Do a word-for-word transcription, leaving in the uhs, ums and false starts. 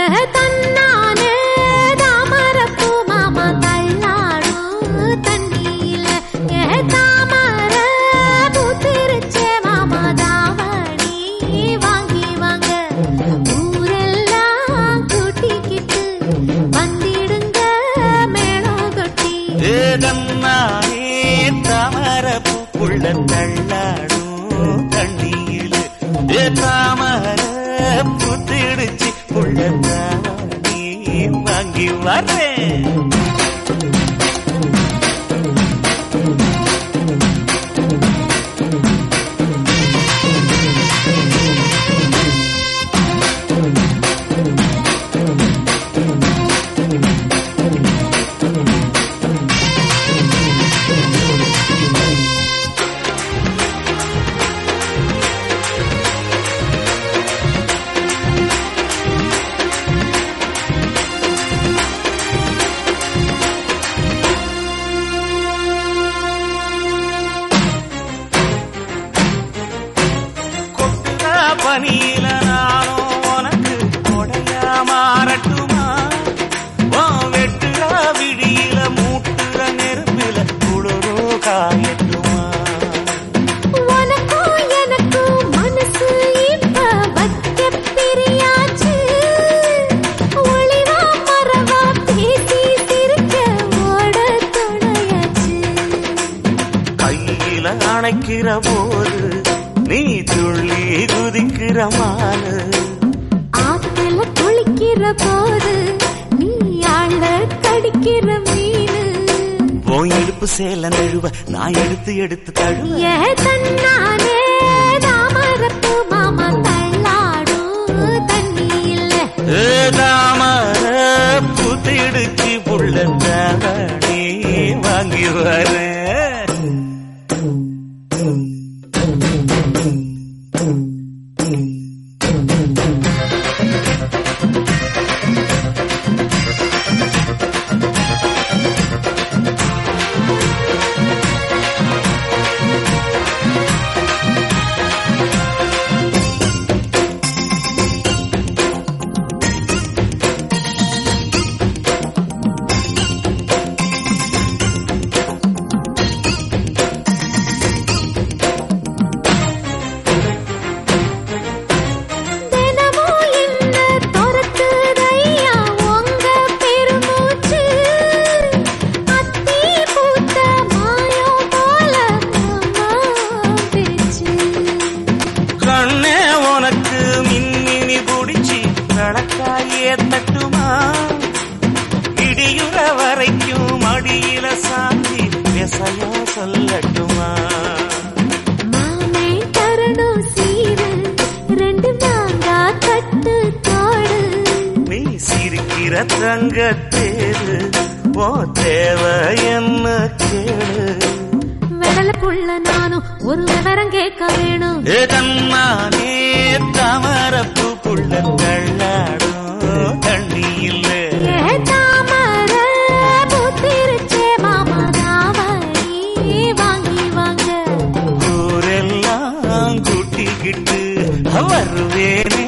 தன்னானே தாமரப்பூ மாமா தள்ளாடும் தண்ணியில தாமர பூத்திருச்சே மாமா தாவணி வாங்கி வாங்க ஊரெல்லாம் கூட்டிக்கிட்டு வந்திடுங்க மேளம் கொட்டி தன்னானே தாமரப்பூ புள்ள தள்ளாடும் தண்ணியில தாமர புத்திடுச்சு புள்ளத்தானி வாங்கி வரேன். பனியில நானும் உனக்கு கொடையா மாறட்டுமா வெட்டுற விடியில மூட்டுற நெருப்பில குளிரோ காயட்டுமா உனக்கும் எனக்கும் மனசு இப்ப வைக்க பிரியாச்சு ஒளிவா மரவா பேசி சிரிக்க ஓட துணையாச்சு கையில அணைக்கிற போது நீ துள்ளி குதிக்கிற மானு ஆத்துல குளிக்கிற போது நீ ஆள கடிக்கிற மீனு போய் எடுப்பு சேல நழுவ நான் எடுத்து எடுத்து தழுவ தன்னானே தாமரப்பூ மாமா தள்ளாடும் தண்ணியில தாமர புத்திடுச்சு புள்ளத்தானி வாங்கி வரேன். தட்டுமா இடியுற வரைக்கும் மடியில சாந்தி விசையா சொல்லட்டுமா மாமே தரணும் சீரு ரெண்டு மாங்கா கட்டு தோடு நீ சிரிக்கிற தங்கத்தேரு ஓ தேவை என்ன கேளு வெடல புள்ள நானும் ஒரு விவரம் கேட்க வேணும் தன்னானே தாமரப்பூ புள்ள தள்ளாடும் தண்ணியில தாமர பூத்திருச்சே மாமா தாவணி வாங்கி வாங்க ஊரெல்லாம் கூட்டிக்கிட்டு வருவேன்.